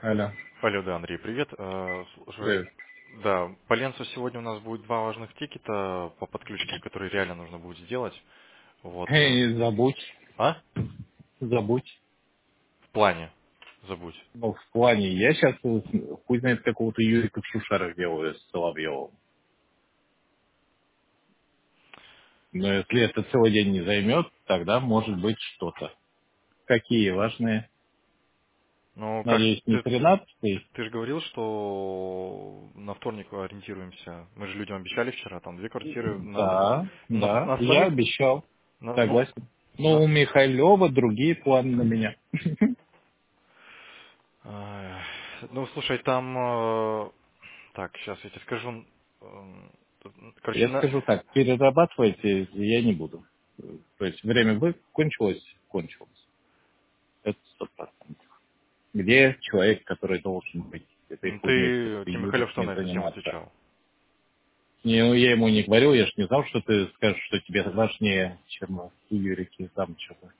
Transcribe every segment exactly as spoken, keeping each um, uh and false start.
Алло. Алло, да, Андрей, привет. Э, Слушай, Привет. да, по Ленсу сегодня у нас будет два важных тикета по подключке, которые реально нужно будет сделать. Вот. э, Эй, забудь. А? Забудь. В плане. Забудь. Ну, в плане, я сейчас хуй знает какого-то Юрика в шушарах делаю с Соловьевым. Но если это целый день не займет, тогда может быть что-то. Какие важные? Ну, как, Надеюсь, не ты, тринадцатый? ты же говорил, что на вторник ориентируемся. Мы же людям обещали вчера, там, две квартиры на, Да, на, да, на я своих... обещал. на- ну, Согласен. Ну, на- у Михайлова другие планы на меня. э, ну, слушай, там... э, Так, сейчас я тебе скажу. эм, тут, Короче, Я на... скажу так, перерабатывайте я не буду. То есть время вы кончилось, кончилось. Это сто процентов. Где человек, который должен быть этой Ну, хуйней ты, тебе Михаил что юридической на эту тему заниматься? отвечал? Не, ну, я ему не говорил, я ж не знал, что ты скажешь, что тебе важнее, чем у Юрики там что-то.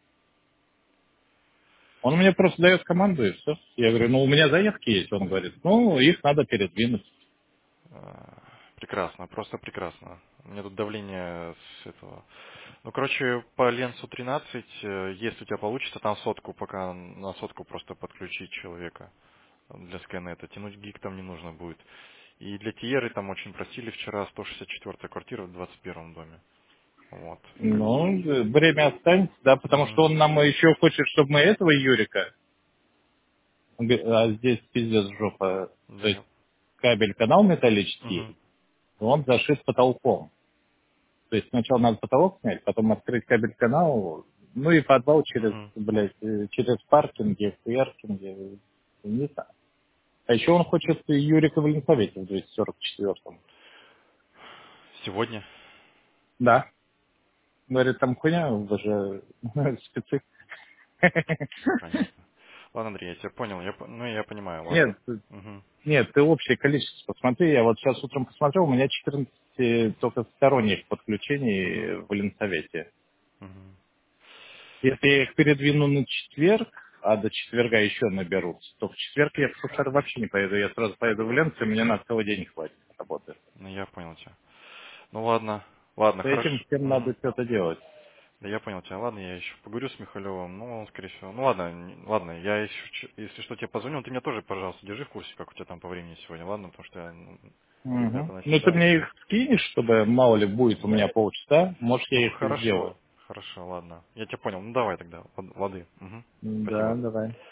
Он мне просто дает команду, и все. Я говорю, ну, у меня заявки есть. Он говорит, ну, их надо передвинуть. Э, Прекрасно, просто прекрасно. У меня тут давление с этого. Ну, короче, по Ленсу тринадцать, э, если у тебя получится, там сотку, пока на сотку просто подключить человека для скана. Это тянуть гиг там не нужно будет. И для Тиеры там очень просили вчера сто шестьдесят четвёртая квартира в двадцать первом доме. Вот. Как бы. Ну, э, время останется, да, потому что Мгм. он нам еще хочет, чтобы мы этого Юрика, он говорит, а здесь пиздец жопа, Да, то есть я. кабель канал Мгм. металлический, он зашит потолком. То есть сначала надо потолок снять, потом открыть кабель канал, ну и подвал через, Мгм. блядь, э, через паркинги, паркинги, не знаю. А еще он хочет Юрика в Ленсовете в двести сорок четвёртом. Сегодня? Да. Говорит, там хуйня, вы же спецы. Понятно. Ладно, Андрей, я тебя понял. Я, по- ну, я понимаю, ладно. Нет, ты- Мгм. нет, ты общее количество посмотри. Я вот сейчас утром посмотрел, у меня четырнадцать только сторонних Мгм. подключений в Ленсовете. Мгм. Если я их передвину на четверг, а до четверга еще наберут, то в четверг я в Шушар вообще не поеду. Я сразу поеду в Ленц, и мне на целый день хватит работы. Ну, я понял тебя. Ну, ладно. Ладно, С этим хорошо. всем надо Мгм. что-то делать. Да я понял тебя. Ладно, я еще поговорю с Михалевым. Ну, он, скорее всего... Ну, ладно, не- ладно, я еще, ч- если что, тебе позвоню. Ты меня тоже, пожалуйста, держи в курсе, как у тебя там по времени сегодня, ладно? Потому что я ну, Мгм. ребята начали Ну, ты ждать. мне их скинешь, чтобы, мало ли, будет у меня полчаса, может, Ну, я их и сделаю. хорошо. Хорошо, ладно. Я тебя понял. Ну, давай тогда. Лад- Лады. Мгм. Да, Спасибо. давай.